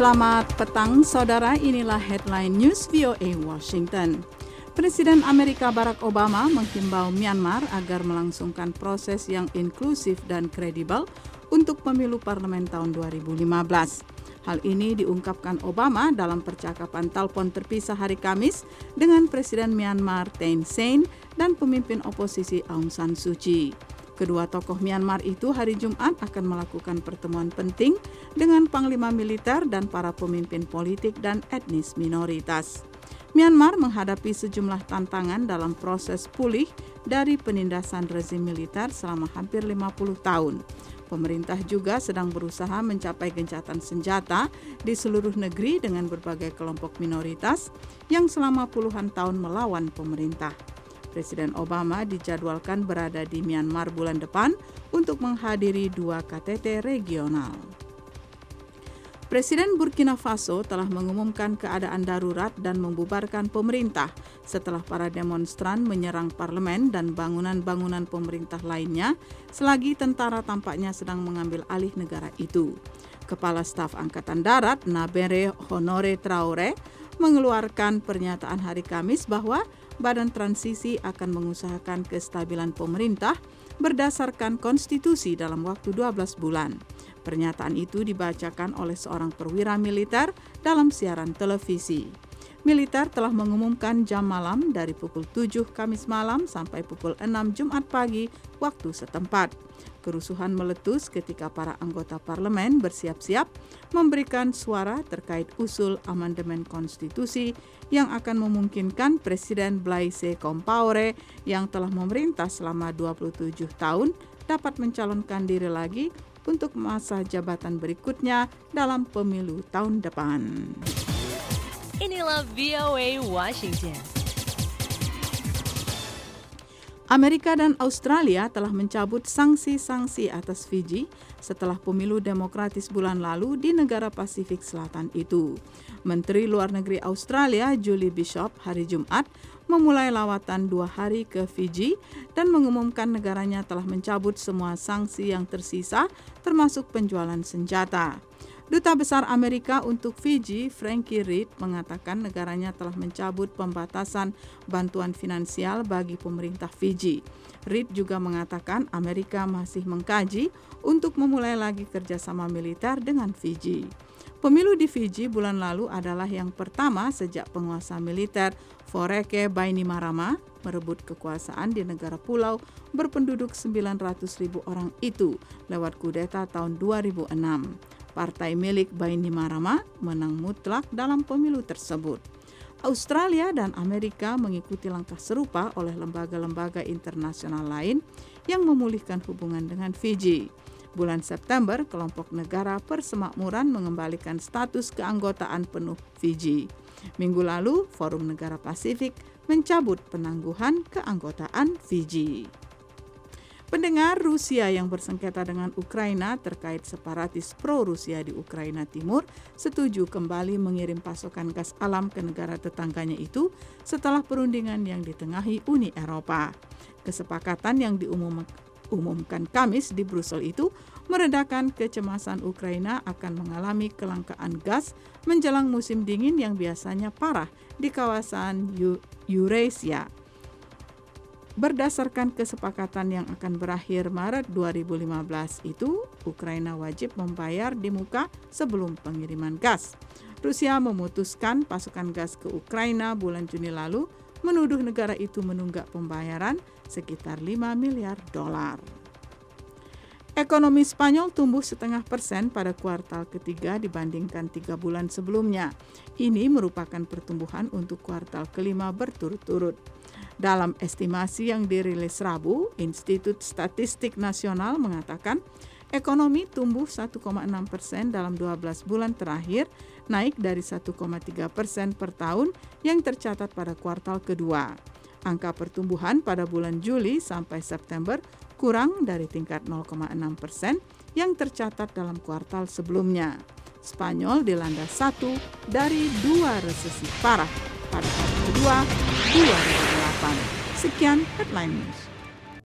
Selamat petang, saudara. Inilah headline news VOA Washington. Presiden Amerika Barack Obama menghimbau Myanmar agar melangsungkan proses yang inklusif dan kredibel untuk pemilu parlemen tahun 2015. Hal ini diungkapkan Obama dalam percakapan telepon terpisah hari Kamis dengan Presiden Myanmar Thein Sein dan pemimpin oposisi Aung San Suu Kyi. Kedua tokoh Myanmar itu hari Jumat akan melakukan pertemuan penting dengan panglima militer dan para pemimpin politik dan etnis minoritas. Myanmar menghadapi sejumlah tantangan dalam proses pulih dari penindasan rezim militer selama hampir 50 tahun. Pemerintah juga sedang berusaha mencapai gencatan senjata di seluruh negeri dengan berbagai kelompok minoritas yang selama puluhan tahun melawan pemerintah. Presiden Obama dijadwalkan berada di Myanmar bulan depan untuk menghadiri 2 KTT regional. Presiden Burkina Faso telah mengumumkan keadaan darurat dan membubarkan pemerintah setelah para demonstran menyerang parlemen dan bangunan-bangunan pemerintah lainnya selagi tentara tampaknya sedang mengambil alih negara itu. Kepala Staf Angkatan Darat Nabere Honore Traore mengeluarkan pernyataan hari Kamis bahwa Badan Transisi akan mengusahakan kestabilan pemerintah berdasarkan konstitusi dalam waktu 12 bulan. Pernyataan itu dibacakan oleh seorang perwira militer dalam siaran televisi. Militer telah mengumumkan jam malam dari pukul 7 Kamis malam sampai pukul 6 Jumat pagi waktu setempat. Kerusuhan meletus ketika para anggota parlemen bersiap-siap memberikan suara terkait usul amandemen konstitusi yang akan memungkinkan Presiden Blaise Compaoré yang telah memerintah selama 27 tahun dapat mencalonkan diri lagi untuk masa jabatan berikutnya dalam pemilu tahun depan. Inilah VOA Washington. Amerika dan Australia telah mencabut sanksi-sanksi atas Fiji setelah pemilu demokratis bulan lalu di negara Pasifik Selatan itu. Menteri Luar Negeri Australia Julie Bishop hari Jumat memulai lawatan 2 hari ke Fiji dan mengumumkan negaranya telah mencabut semua sanksi yang tersisa termasuk penjualan senjata. Duta Besar Amerika untuk Fiji, Frankie Reid, mengatakan negaranya telah mencabut pembatasan bantuan finansial bagi pemerintah Fiji. Reid juga mengatakan Amerika masih mengkaji untuk memulai lagi kerjasama militer dengan Fiji. Pemilu di Fiji bulan lalu adalah yang pertama sejak penguasa militer Voreke Bainimarama merebut kekuasaan di negara pulau berpenduduk 900.000 orang itu lewat kudeta tahun 2006. Partai milik Bainimarama menang mutlak dalam pemilu tersebut. Australia dan Amerika mengikuti langkah serupa oleh lembaga-lembaga internasional lain yang memulihkan hubungan dengan Fiji. Bulan September, kelompok negara persemakmuran mengembalikan status keanggotaan penuh Fiji. Minggu lalu, Forum Negara Pasifik mencabut penangguhan keanggotaan Fiji. Pendengar, Rusia yang bersengketa dengan Ukraina terkait separatis pro-Rusia di Ukraina Timur setuju kembali mengirim pasokan gas alam ke negara tetangganya itu setelah perundingan yang ditengahi Uni Eropa. Kesepakatan yang diumumkan Kamis di Brussel itu meredakan kecemasan Ukraina akan mengalami kelangkaan gas menjelang musim dingin yang biasanya parah di kawasan Eurasia. Berdasarkan kesepakatan yang akan berakhir Maret 2015 itu, Ukraina wajib membayar di muka sebelum pengiriman gas. Rusia memutuskan pasokan gas ke Ukraina bulan Juni lalu, menuduh negara itu menunggak pembayaran sekitar 5 miliar dolar. Ekonomi Spanyol tumbuh 0,5% pada kuartal ketiga dibandingkan 3 bulan sebelumnya. Ini merupakan pertumbuhan untuk kuartal kelima berturut-turut. Dalam estimasi yang dirilis Rabu, Institut Statistik Nasional mengatakan ekonomi tumbuh 1,6% dalam 12 bulan terakhir, naik dari 1,3% per tahun yang tercatat pada kuartal kedua. Angka pertumbuhan pada bulan Juli sampai September kurang dari tingkat 0,6% yang tercatat dalam kuartal sebelumnya. Spanyol dilanda 1 dari 2 resesi parah pada kuartal kedua 2008. Sekian headline news.